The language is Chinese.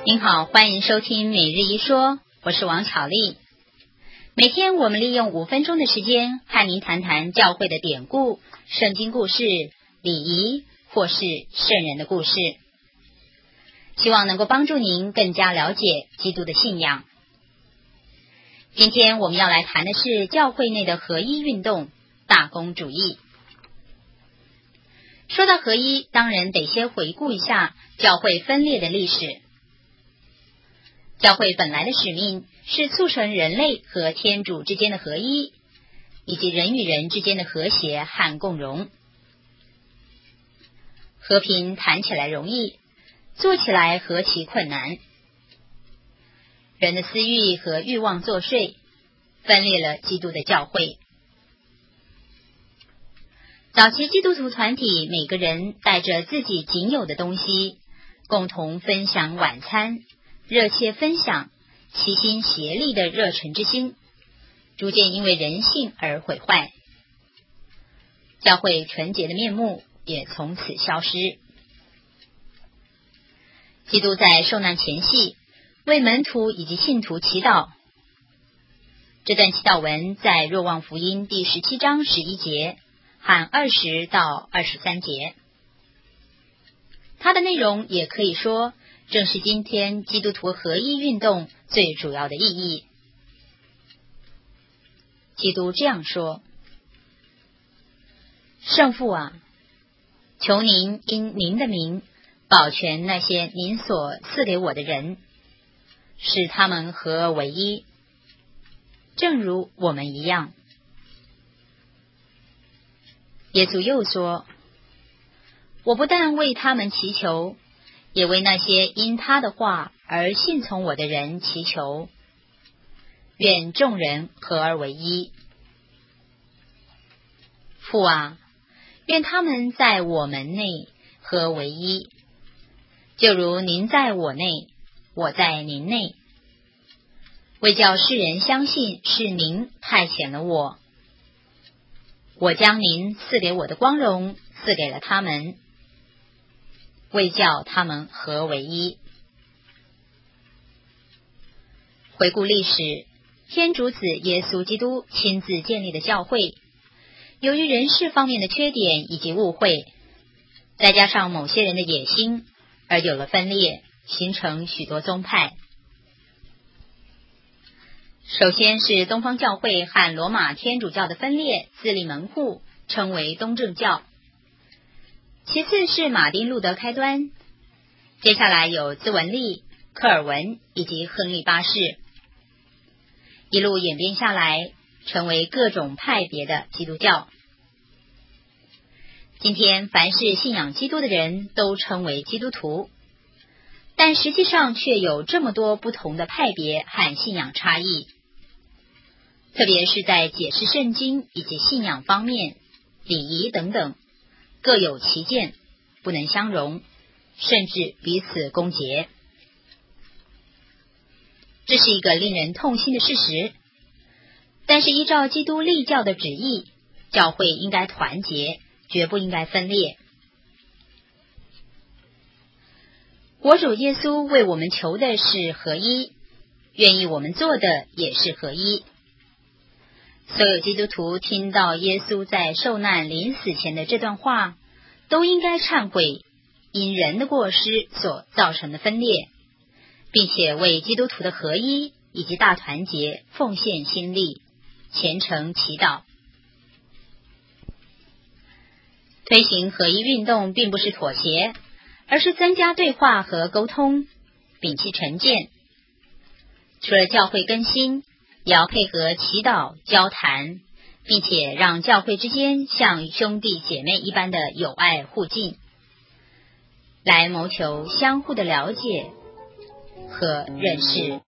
您好，欢迎收听每日一说，我是王巧丽。每天我们利用5分钟的时间，和您谈谈教会的典故、圣经故事、礼仪或是圣人的故事，希望能够帮助您更加了解基督的信仰。今天我们要来谈的是教会内的合一运动、大公主义。说到合一，当然得先回顾一下教会分裂的历史。教会本来的使命是促成人类和天主之间的合一，以及人与人之间的和谐和共荣。和平谈起来容易，做起来何其困难。人的私欲和欲望作祟，分裂了基督的教会。早期基督徒团体每个人带着自己仅有的东西，共同分享晚餐，热切分享，齐心协力的热忱之心，逐渐因为人性而毁坏。教会纯洁的面目也从此消失。基督在受难前夕为门徒以及信徒祈祷，这段祈祷文在若望福音第17章11节和20到23节。它的内容也可以说正是今天基督徒合一运动最主要的意义。基督这样说：圣父啊，求您因您的名保全那些您所赐给我的人，使他们合而为一，正如我们一样。耶稣又说，我不但为他们祈求，也为那些因他的话而信从我的人祈求，愿众人合而为一。父啊，愿他们在我们内合为一，就如您在我内，我在您内，为叫世人相信是您派遣了我。我将您赐给我的光荣赐给了他们，为叫他们合为一。回顾历史，天主子耶稣基督亲自建立的教会，由于人事方面的缺点以及误会，再加上某些人的野心，而有了分裂，形成许多宗派。首先是东方教会和罗马天主教的分裂，自立门户，称为东正教。其次是马丁路德开端，接下来有兹文利、科尔文以及亨利八世，一路演变下来，成为各种派别的基督教。今天凡是信仰基督的人都称为基督徒，但实际上却有这么多不同的派别和信仰差异，特别是在解释圣经以及信仰方面、礼仪等等，各有其见，不能相容，甚至彼此攻讦。这是一个令人痛心的事实，但是依照基督立教的旨意，教会应该团结，绝不应该分裂。我主耶稣为我们求的是合一，愿意我们做的也是合一。所有基督徒听到耶稣在受难临死前的这段话，都应该忏悔因人的过失所造成的分裂，并且为基督徒的合一以及大团结奉献心力，虔诚祈祷。推行合一运动并不是妥协，而是增加对话和沟通，摒弃成见。除了教会更新，也要配合祈祷、交谈，并且让教会之间像兄弟姐妹一般的友爱互敬，来谋求相互的了解和认识。